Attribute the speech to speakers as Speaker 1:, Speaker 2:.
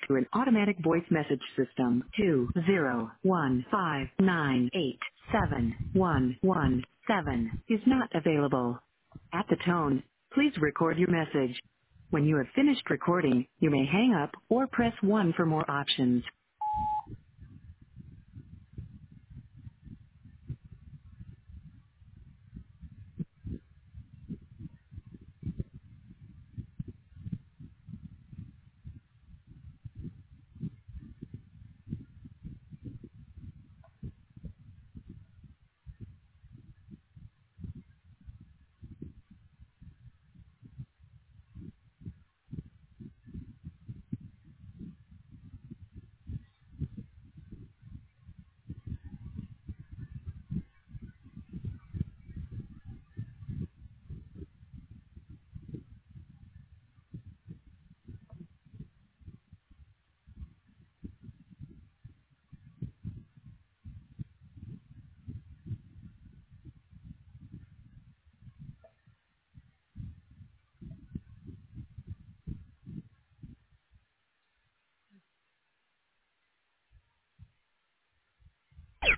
Speaker 1: through an automatic voice message system. 20159871117 is not available. At the tone, please record your message. When you have finished recording, you may hang up or press 1 for more options.